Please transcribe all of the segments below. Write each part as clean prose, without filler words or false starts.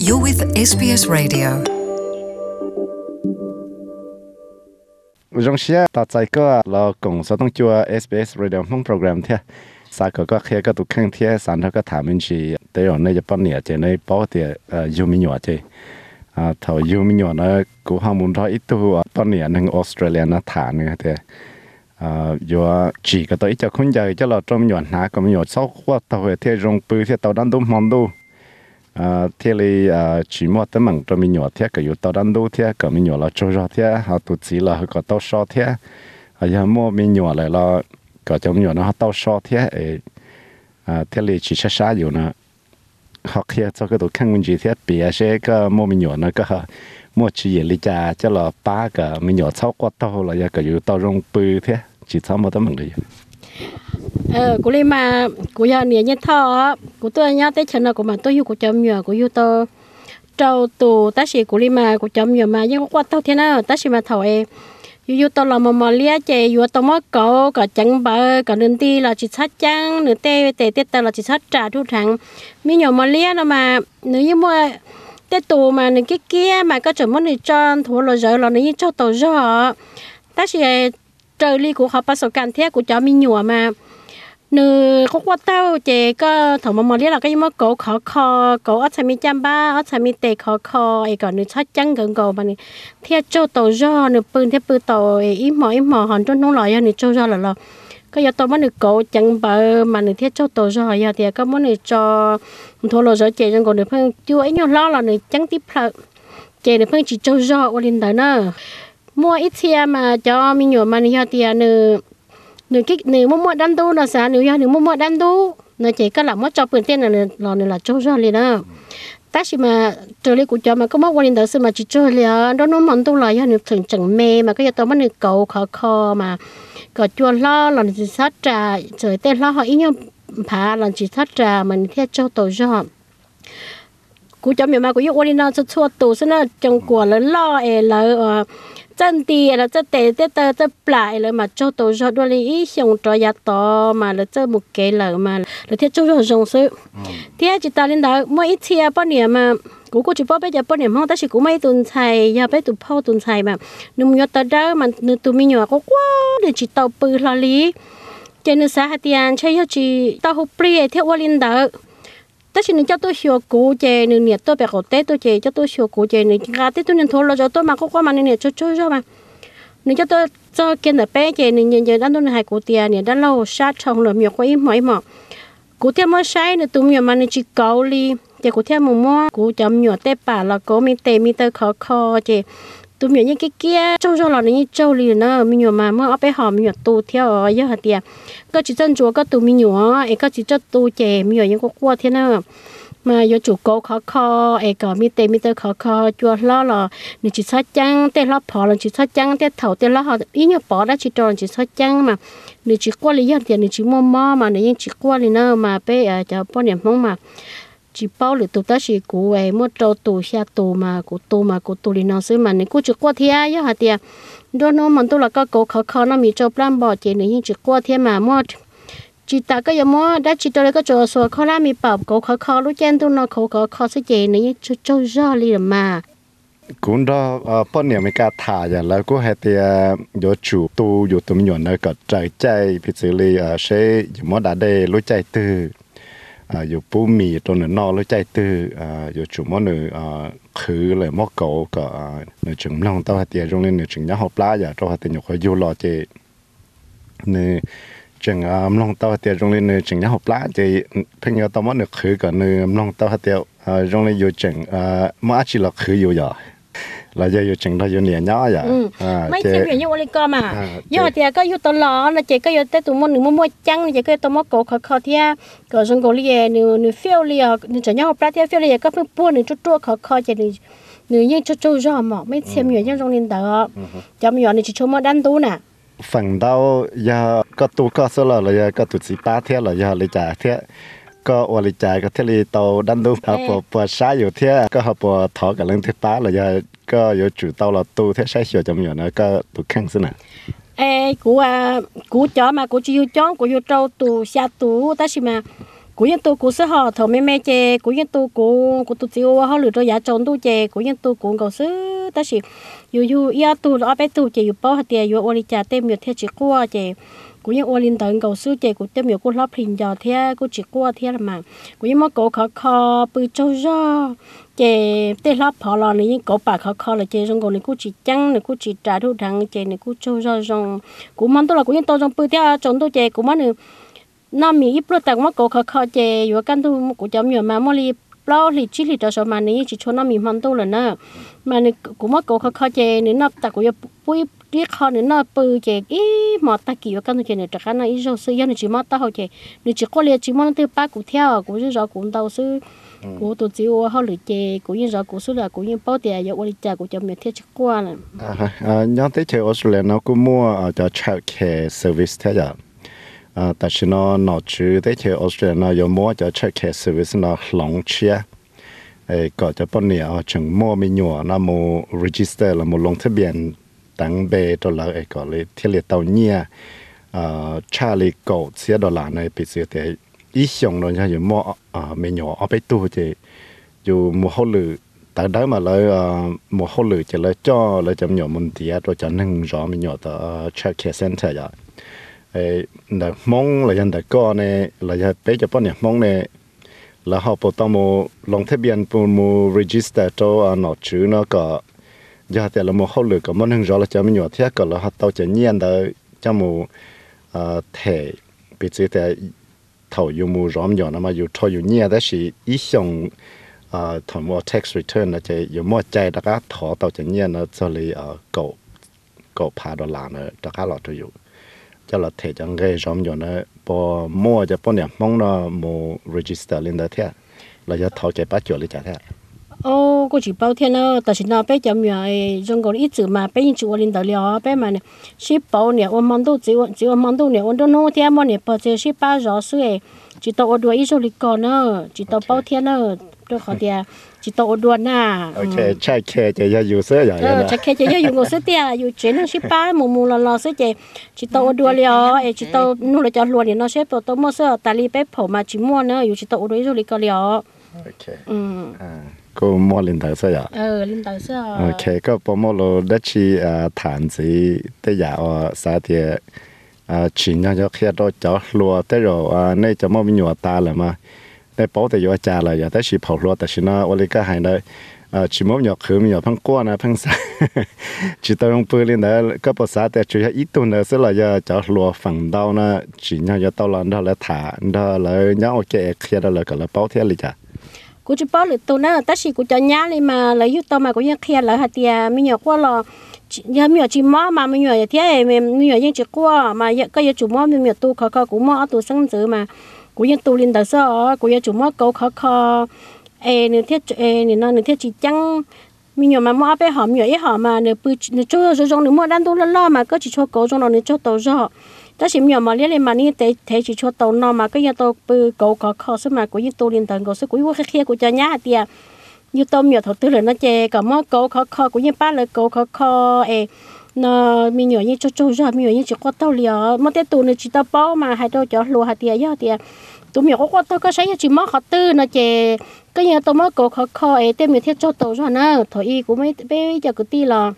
You're with SBS Radio. Trong xe ta chạy có là cùng số thông chua SBS Radio phong program thế. Sau có khi có tụ khang thế, sản thọ có thả mình chỉ để ở nơi Japan này, trên nơi bảo thì yêu mình nhỏ chứ. Thầu yêu mình nhỏ nó cũng không muốn nói ít tu Japan này nên Australia nó thả nữa thế. Giờ chỉ có tới cho khung giờ cho là trong nhỏ ná có mình nhỏ sau qua tàu về thế rong bự thế tàu đan đu mòn đu. Thế là chỉ một tấm bằng cho mình nhỏ thế cái yếu tàu đan đu thế cái mình nhỏ là trâu ra thế họ tụt chỉ là họ có tàu sọ thế. Giờ mua mình nhỏ lại là có cho mình nhỏ nó tàu sọ thế. Thế là chỉ sát yếu nó học kia cho cái tụ khang mình chỉ thế bịa sẽ cái mua mình nhỏ nó cái mua chỉ lý trả cho là ba cái mình nhỏ sau qua tàu là cái yếu tàu rong bự thế chỉ sau một tấm bằng đấy. Cô lấy mà cô giờ nè nhất thọ cô tôi nhớ tới chuyện nào của mà tôi yêu cô chấm nhờ cô yêu tôi trâu tù ta chỉ cô lấy mà cô chấm nhờ mà nhưng qua tao thế nào ta chỉ mà thầu yêu tôi là mà lia chạy yêu tôi mất cậu cả chẳng bờ cả nương ti là chỉ sát trắng nương tê tê tê tê là chỉ sát trà thu thằng mi nhỏ mà lia nó mà nếu như mua tê tù mà nương cái kia mà có chuẩn món này cho thua là giờ là nếu như cho tàu gió ta chỉ trời li của họ bắt đầu can thế của cháu mi nhỏ mà nửa có qua tao chị có thằng mà lý là cái gì cổ khó khó cổ ở trên mi chăm ba ở trên mi tê khó khó ấy còn nửa sát trắng gần cổ mà nè theo châu tàu do nửa theo tàu ít mỏ hòn trong nông lợi nửa châu do là cái giờ tàu mà nửa cổ chẳng bờ mà nửa theo châu tàu do giờ thì có món nửa cho thua lỗ rồi chị trong cổ nửa phân chưa ấy nhau lo là nửa trắng tiếp lợ chị nửa phân chỉ châu do qua lên tới nữa mua ít xe mà cho mi nhỏ mà nửa thì nửa nửa mua đan đu là sao nửa nửa mua đan đu nửa chỉ có làm mất cho bữa tiên là châu ra liền đó ta chỉ mà trở lại của cho mà có mất quan điểm đó mà chỉ chơi liền đó nó món tu là nửa thường chẳng mê mà cái giờ tao mất nửa cầu khó mà có chua lo là chỉ sát trà trời tên lo họ ít nhau phá là chỉ sát trà mình theo châu tàu cho của cho mà của yêu quan điểm đó cho chua tù xin là trong của lớn lo là chân tì là chân tê tê tê tê lại là mà cho tôi cho đôi lý xong cho nhà to mà là chơi một cái là mà là thiết cho cho dùng sự thế chỉ ta lên đó mỗi ít chia bao nhiêu mà cũng chỉ bao bây giờ bao nhiêu không ta chỉ cũng mấy tuần xài giờ bây tụi phao tuần xài mà nung nhớ tới đó mà tụi mình nhỏ có quá để chỉ tàu bự là lý trên nước xã Tiền chơi chỉ tàu hộp bì theo qua lên đó tất nhiên cho tôi hiểu cụ chế nên nhiệt tôi phải học tết tôi chế cho tôi hiểu cụ chế nên cả tết tôi nên thua là cho tôi mà có qua mà nên nhiệt cho mà nên cho tôi cho kiên là bé chế nên nhiệt đang tôi hay cụ tiền nhiệt đang lâu sát trong là miệng có ít mỏi mỏ cụ tiền mới sai nên tụi mình mà nên chỉ cầu li chế cụ tiền mua cụ chấm nhựa tết bà là có mi tê mi tơ khó chế tụi mình những cái kia cho là những châu li nữa mình nhựa mà mới ở bé hòm nhựa tu theo giờ hạt tiền có chỉ dân chúa có tụi mình nhựa ấy có chỉ cho tu chè mình nhựa những có qua thế nào mà giờ chủ cố khó ấy có mi tê khó chúa lo là nếu chỉ sát trắng tê lo phò là chỉ sát trắng tê thầu tê lo họ ý nhựa bỏ đã chỉ tròn chỉ sát trắng mà nếu chỉ qua lý tiền nếu chỉ mua mà nếu như chỉ qua lý nữa mà bé cho bao niệm mong mà chỉ bao lửa tụ ta chỉ cụ ấy mua trâu tụ xa tụ mà cụ tụ thì nó xứ mà nếu cụ chỉ qua thế á hả tiệt đó nó mình tôi là có cổ khó nóมีtrâu plan bỏ chỉ nếu như chỉ qua thế mà mua chỉ ta cái gì mua đã chỉ tôi cái chỗ số khó làm mi bảo cổ khó lúc chen tôi nó khó sẽ chỉ nếu như trâu ra liền mà cũng đó bao nhiêu mấy cái thả giờ là cũng hay thì有chủ tu有tụi mình nhỏ nó có trái trái phía dưới là sẽ mua đã đây lối trái từอยู่ปูมีตัวหนึ่งนอแล้วใจตื้ออยู่จุ่มว่าหนึ่งคือเลยมอเก่าก็หนึ่งจึงลองตัวเตียตรงนี้หนึ่งจึงยักษ์ปลาอย่าตัวเตียอยู่คอยอยู่รอเจหนึ่งจึงลองตัวเตียตรงนี้หนึ่งจึงยักษ์ปลาเจเพิ่งเอาตัวมันหนึ่งคือก็หนึ่งลองตัวเตียตรงนี้อยู่จึงมันอาจจะหลักคืออยู่อย่าlà giờอยู่chừng đóอยู่เนี่ยnhỏ vậy mấy chim vậy như ông con mà giờ thì cóอยู่ตลอดlà chỉ cóอยู่แต่ตัวมันหนึ่งมั่วจังchỉ cóตัวมันcổ khó thìก็จงก็เรียนเฟี้ยวเรียนจะย่อปลาที่เฟี้ยวเรียก็เพิ่งป้วนหนึ่งจุดkhóจะหนึ่งยังจุดรอหมอกไม่เทียมอยู่ยังตรงนี้แต่จำอยู่หนึ่งจะชมมาด้านตู้น่ะ phần đâu giờ có tu có số là giờ có tu chỉ ba thế là giờ lấy trả thế có ở lấy trả có thế là tàu đan đu họ bỏ saiอยู่thế có họ bỏ thọ cả lần thứ ba là giờ có有主tàu là tu thế sai sửa chấm nhiều nó có tu khang xí nè cú chó mà cú chỉ yêu chó cú yêu trâu tu xa tu ta chỉ mà cú yên tu cú sẽ họ thầu mẹ chè cú yên tu cú tụ chiếu họ lựa cho giá tròn tu chè cú yên tu cú cầu sư ta chỉ yu ya tu ở bên tu chè yu bao hạt tiền yu oli trà tem nhiều theo chỉ qua chè cú yên oli tận cầu sư chè cú tem nhiều cú lót hình giờ theo cú chỉ qua theo là mà cú yên mà cú khó bự trâu ra chè tê lót phò lò này cú bà khó là chè trong cú này cú chỉ trắng này cú chỉ trà thu thằng chè này cú trâu ra trong cú mang tu là cú yên tu trong bự theo tròn tu chè cú mang này nó mi ít lúc tặng mất cổ khó chè vừa căn tu của chồng nhiều mà mua li bao li chỉ li cho mà này chỉ cho nó mi hoàn tu là nè mà này cũng mất cổ khó chè nên nó tặng của bui riết khó nên nó bự chè ý mà ta kiểu căn tu chè này chắc nó ít rồi sư này chỉ mất ta hồi chè này chỉ có li chỉ mất từ ba của theo của rồi cũng tao sư của tụi chiếu họ lựa chè của những rồi của sư là của những bao tiền giờ oli trà của chồng nhiều thiết chỉ qua nè nhóm tới chơi Australia nó cũng mua cho childcare service thế giờ tại vì nó chứ tới chơi Australia nó có mua cho childcare service nó long chia có cho bọn này chừng mua mình nhỏ nó mua register là mua lôngทะเบียน đăng bề đó là có lấy thiết lập tàu nhia trả lấy cổ xe đô la này bị sự thế ý xong rồi cho dùng mua mình nhỏ ở bên tu thì dùng mua hỗ lử tại đó mà lấy mua hỗ lử chỉ lấy cho lấy chấm nhỏ mình thì rồi cho nên rõ mình nhỏ tại childcare center vậy là mong là dân đại co này là dân bé cho bọn này mong này là họ bộ tao mua lôngทะเบียนmua register cho nó chữ nó có giờ thì là mua hỗ lử có món hàng rõ là cho mình nhỏ thế có là họ tao chỉ nhiên đấy cho mua thẻ bị sự thế thầu dùng mua rõ nhỏ nó mà dùng thầu dùng nhiên đó là ý xong thằng mua tax return là chỉ dùng mua chạy đã cả thọ tao chỉ nhiên nó cho lấy cổ phá đô la nó đã cả lọt cho dùng cho là thể chẳng gây rộng nhỏ nó bỏ mua cho bọn này mong nó mua register lên đó thế là cho thầu chạy bắt chuột lên trả thế cô chỉ bao thiên nó tại vì nó bé chấm rồi trong còn ít chữ mà bé những chữ lên đó liền bé mà này ship bao này ôm mong đâu chỉ ôm mong đâu này ôm đâu nó thế mà này bao giờ ship bao giờ xưa chỉ tao đuổi ít rồi còn nữa chỉ tao bao thiên nữa tôi khó thì chỉ tao đuổi na ok chạy khe chạy ra dùng sữa vậy chạy khe chạy ra dùng ngô sữa tia dùng chuyện nó ship bao mù lò sữa chỉ tao đuổi liền chỉ tao nuôi cho luôn thì nó ship tao mua sữa tại li bé phổ mà chỉ mua nữa dùng chỉ tao đuổi rồi còn liền ok cô mua lên tàu sữa lên tàu sữa ok có bao mua lo đất chi thản gì tới giờ sao thì chỉ nhau cho khi đó cho lúa tới rồi nay cho mua nhiều ta là mà đây bảo thì vô trà là giờ tới chỉ phổ lúa tại chỉ nó ở đây cái hàng đây chỉ mua nhiều khử nhiều phăng qua nè phăng sa chỉ tao用bơi lên đó có bao saแต่chỉ ít tuần nữa sẽ là giờ cho lúa phẳng đau nè chỉ nhau cho tao làm đó là thả đó là nhau ok khi đó là cái là bảo thế là chả cú chỉ bảo là tao nè ta chỉ cú cho nhá đi mà lấy yêu tao mà cúยังเคลียร์เลยhạt tiền mình nhiều quá là giờ mình chỉ mò mà mình nhiều thế mình nhiều những chỉ qua mà cái giờ chủ mò mình nhiều tu khó cú mò tu sinh tử mà cúยังtu lên đời sau cú giờ chủ mò câu khó nửa thiết nửa thiết chỉ trắng mình nhiều mà mò bé họ nhiều ít họ mà nửa nửa cho nửa mò đan tu lo mà có chỉ cho câu trong nó nửa cho tàu rõ ta chỉ nhiều mà liên mà ní thế chỉ cho tàu nó mà cái giờ tàu bự câu khó số mà cúยังtu lên đời câu số cú vô kia cú cho nhá tiền như tôm nhiều thầu tư là nó chè cả mó câu khó cũng như ba là câu khó nó mình nhiều như cho ra mình nhiều như chỉ có tao liều mà tết tù này chỉ tao bao mà hai đôi cho lúa hai tiền giá tiền tụi mình có tao có thấy chỉ mó khó tư nó chè cái như tao mó câu khó tem nhiều thiết cho tàu ra nữa thôi cũng mấy bây giờ cứ ti là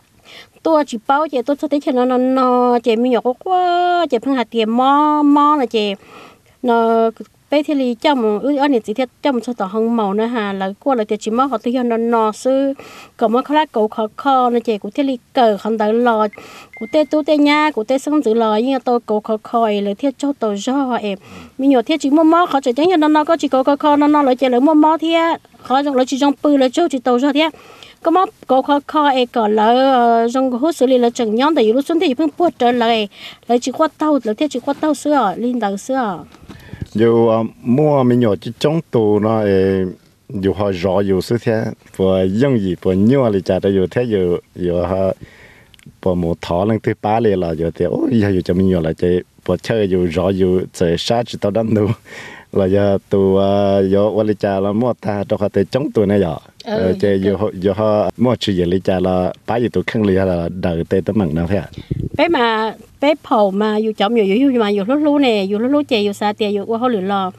tôi chỉ bao chè tôi cho thấy nó chè mình nhiều có quá chè phân hạt tiền mó là chè nó bây thì li trong anh này chỉ thiết trong số tàu hồng màu nữa hà là qua là chỉ mất họ tự nhiên nó sư còn mất khá cầu khó nó chỉ của thiết li cờ không tới lò của tê tu tê nha của tê sống tự lò nhưng tôi cầu khó là thiết cho tàu do em mình nhiều thiết chỉ mua họ chỉ chẳng như nó có chỉ cầu khó nó lại chỉ là mua thiết khó trong lại chỉ trong bự là chỗ chỉ tàu do thiết có mất cầu khó em còn là trong hút xử lý là chẳng nhon tại lúc xuân thì พิ่งpuột trở lại chỉ qua tàu là thiết chỉ qua tàu xưa linh tàu xưa dù mua mình nhỏ chỉ trong tù nó dù họ rõ dù sự thế vừa dân gì vừa nhiều là chả đã dù thế dù họ vừa một thọ lần thứ ba liền là dù thế ôi giờ dù cho mình nhỏ là chỉ vừa chơi dù rõ dù chơi sát chỉ tao đánh đủ là giờ tù giờ qua là chả là mua ta cho họ tới trong tù này giờ chỉ dù họ mua chỉ giờ là chả là ba giờ tù khăng liền là đợi tới tấm bằng nào thế bé mà bé phổ mà dù chồng dù mà dù lúc nè dù lúc chè dù xa tiền dù qua họ lừa lò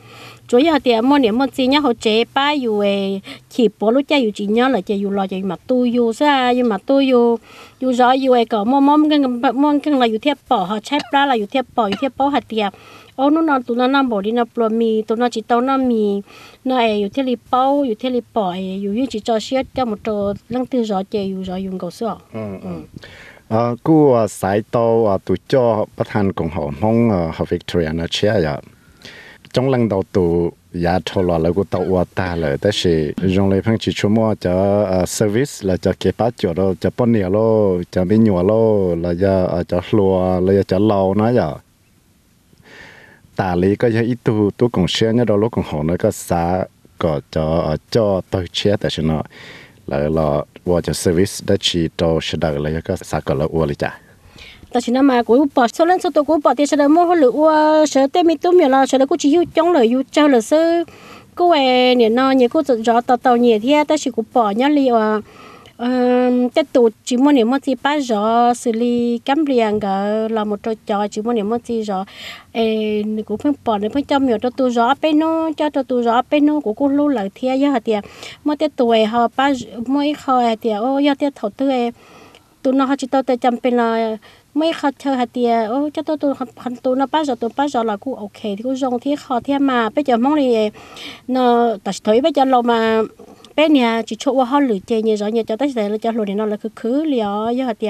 chủ yếu thì mỗi niệm mỗi gì nhá họ chế ba yêu chỉ bỏ lúc chơi yêu chỉ nhớ là chơi yêu lo chơi mà tôi yêu sao yêu mà tôi yêu rõ yêu có mong cái là yêu thiệp bỏ họ chạy ra là yêu thiệp bỏ hạt tiệp nó tụi nó nằm bỏ đi nó bỏ mì tụi nó chỉ tao nằm mì nó yêu thiệp li bao yêu thiệp li bỏ yêu chỉ cho xét cho một trò lăng tư rõ chơi yêu rõ dùng cầu sữa กูสายโตตัวจ่อประธานกองหอห้องVictoria นะเชียร์จงลังดาวตัวยาทอลแล้วกูตัววัวตาเลยแต่สิจงเลยเพิ่งชิชั่วโมงจะservice แล้วจะเก็บปัจจุบันจะป้อนเนี่ยโลจะไม่หนัวโลแล้วจะหลัวแล้วจะเล่านะอย่าตาลีก็จะอีตัวกองเชียร์เนี่ยเราลูกกองหอเนี่ยก็สาก็จะจ่อตัวเชียร์แต่ฉันแล้วว่าจะ service ได้ชีโตชดาเลยก็สาก็ละวัวเลยจ้ะแต่ฉันมากูบอกส่วนนั้นส่วนตัวกูบอกที่ฉันมั่วหรือว่าฉันเต็มมีตุ้มอยู่แล้วฉันกูchỉ จ้องเลยอยู่เจ้าเลยซื้อกูเนี่ยนอนเนี่ยกูจะรอต่อเนี่ยที่แต่ฉันกูบอกเนี่ยเลยว่าแต่ตัวchỉ muốnเนี่ยมันจะป้าจอxử lý cắm liền cái là một trò trò chỉ muốnเนี่ยมันจะจอกูเพิ่งบอกเนี่ยเพิ่งจำอยู่ตัวจอไปโน่เจ้าตัวจอไปโน่กูรู้หลังเที่ยเยอะเดียวมันแต่ตัวเขาป้าไม่เขาเดียวโอ้ยเดียวถอดตัวน้องเขาจิตตัวจำเป็นเลยไม่เขาเธอเดียวโอ้เจ้าตัวคันตัวน่ะป้าจอละกูโอเคที่กูส่งที่เขาเที่ยมาไปเจอมองเลยเนาะแต่ถอยไปเจอเรามาbên nhà chỉ cho họ lựa chơi nhiều rồi nhiều cho tới giờ là cho lựa nó là cứ liệu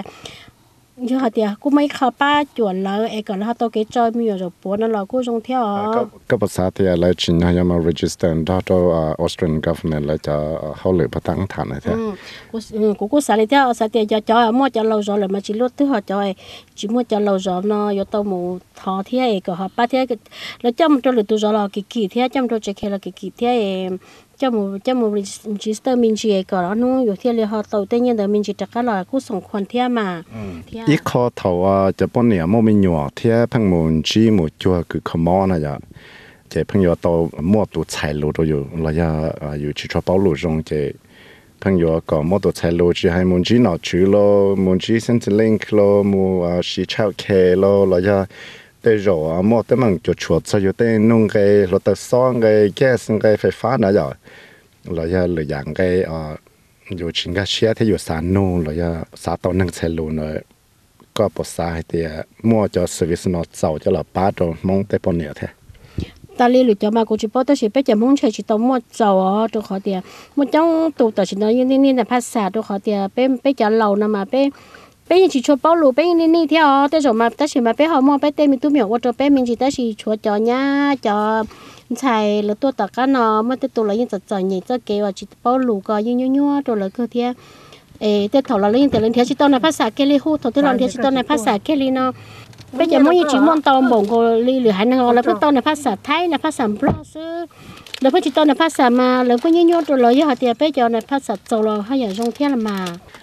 giờ hạt tiệt cũng mấy khâu ba chuẩn là còn là tao cái chơi nhiều rồi bố nó là cũng dùng theo các bác sĩ thì là chỉ là mà register đó cho Australian government là cho họ lựa bắt tăng thản này thế cũng xài lại theo xài tiền cho mua cho lâu rồi là mà chỉ lúc thứ họ cho chỉ mua cho lâu rồi nó giờ tao mua thọ thế còn họ ba thế là trong cho lựa tu rồi là kỳ thế trong cho chơi là kỳ thế cho một register mình chỉ có nóอยู่ที่เลยhọ tàu tên nhân là mình chỉ chắc là cũngส่งคนเที่ยมาอีกข้อเท่าจะป้อนเนี่ยมั่วไม่หนัวเที่ยพังมุนจีมุจัวคือขมอนะจ๊ะเจ้าพังอยู่ตัวมั่วตัวใช้รูตัวอยู่แล้วอยู่ที่ชอบเป้ารูจงเจ้าพังอยู่ก็มั่วตัวใช้รูจีให้มุนจีหนอชื่อโลมุนจีเซนต์ลิงค์โลมัวชีเช่าเคโลแล้วแต่รอมั่วแต่มันจะชวดซะอยู่แต่นุ่งไงรถตัวซ้อนไงแก๊สไงไฟฟ้านะจ๊ะแล้วหรืออย่างไงอยู่ชิงกาเชียที่อยู่สานนูแล้วสาตอนนั่งเชลูเนยก็ปสาเตียมั่วจะสวิสนอตเสาจะหลับป้าตัวมองแต่ปนเนี่ยแท้ตาลีหรือจะมากูจะป้อตัวสิไปจะมองเฉยๆตัวมั่วเสาตัวขอเตียมั่วจ้องตัวแต่ฉันนี่ในภาษาตัวขอเตียไปจะเหล่านะมาไปยังchỉ cho bao lùไปนี่เที่ยวแต่สมัยแต่สิมาไปหอมไปเต็มมีตู้เหมียวว่าจะไปmình chỉแต่สิชัวจอญ่าจอใช่แล้วตัวตะกันเนาะมันตัวเรายังจัดๆใหญ่จะเกว่าจิตbao lùก็ยังยั่วๆตัวเราคือเที่ยแต่ถอดเรายังแต่เรื่องเที่ยวจิตตัวในภาษาเกลีฮู้ถอดที่เราเที่ยวจิตตัวในภาษาเกลีเนาะไปจะไม่ยังจิมอนตอมบ่งก็หรือหันงอแล้วเพื่อตัวในภาษาไทยในภาษาพลาซื้อแล้วเพื่อจิตตัวในภาษามาแล้วเพื่อยั่วๆตัวเรายังหาเที่ยวไปจะในภาษาโจเราให้อย่างจงเที่ยวมา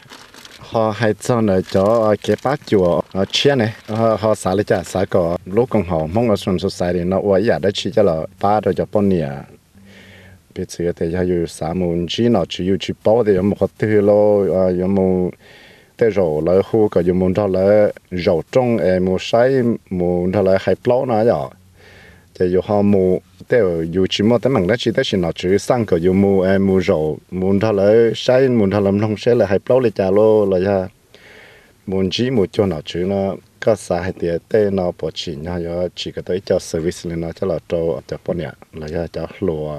họ hay cho nó cho cái bát chùa chia này họ xả lấy trả xả có lúc còn họ mong là xuân society nó uổng giả đấy chỉ cho là ba rồi cho bọn nè bây giờ thì hay xả muốn chỉ nó chỉ chỉ bao thì một thứ lo một thế rồi lại khu có muốn cho lại rau trong một sai muốn cho lại hay bao nữa rồi thì họ mua theo chỉ mua tấm bằng đó chỉ nó chỉ sang cái mua rau muốn thà lại sai muốn thà làm nông sẽ là hay bao lấy trả lo là muốn chỉ mua cho nó chỉ nó có sai thì nó bỏ chỉ nhau chỉ có tới cho service lên nó cho là cho bọn nhà là cho lúa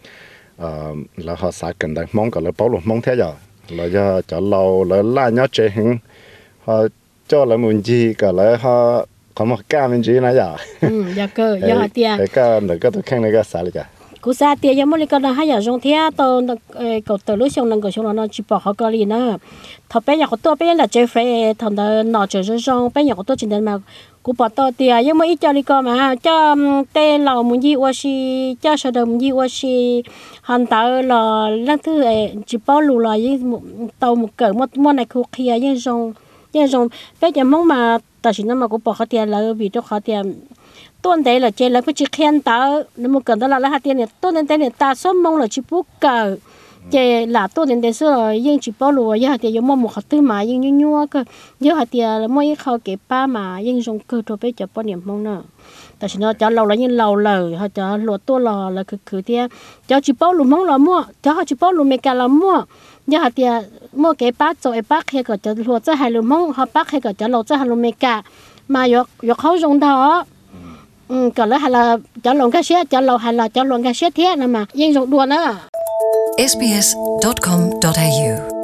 là họ sai cần đấy mong cái là bao luôn mong thế rồi là cho lâu là la nhau chơi hình họ cho là muốn gì cái là họ có một cái mình chỉ nói giờ giờ cơ giờ tiền cái tôi khen cái sao vậy cú sa tiền giờ mới có là hai giờ trong thế tôi cầu từ lúc xong năng cầu xong nó chỉ bỏ họ cái gì nữa thằng bé nhà của tôi bé là Jeffrey thằng đó nó chơi rồi xong bé nhà của tôi chỉ đến mà cú bỏ tôi tiền nhưng mà ít cho đi coi mà cho tên là muốn gì qua si cho sở đồng muốn gì qua si hắn ta là lần thứ chỉ bỏ lù là những tàu một cỡ một này khu kia nhưng xong bé giờ mong màแต่ฉันนั่นมากูบอกเขาเตียแล้ววิธีเขาเตียต้นเตยละเจแล้วก็จะเขียนตาแล้วมันเกิดตลอดแล้วเขาเตียเนี่ยต้นเตยเนี่ยตาส้มมองเลยชิบุกเกอ chế là tôi đến đây xưa nhưng chỉ bao lúa giờ thì giống một hạt tư mà nhưng nhua cơ giờ hạt thì mỗi khâu cái ba mà nhưng dùng cơ cho bây giờ bao niệm mong nữa tại vì nó cho lâu là như lâu lời họ cho lúa tôi là cứ thì cho chỉ bao lúa mong là mua cho họ chỉ bao lúa mấy cái là mua giờ hạt thì mua cái ba rồi ba hay có cho lúa cho hai lúa mong họ ba hay có cho lúa cho hai lúa mấy cái mà yok khâu dùng đóก็เลยให้เราจะลงก็เสียจะเราให้เราจะลงก็เสียเท่านั้นมายิ่งส่งด่วนนะ sbs.com.au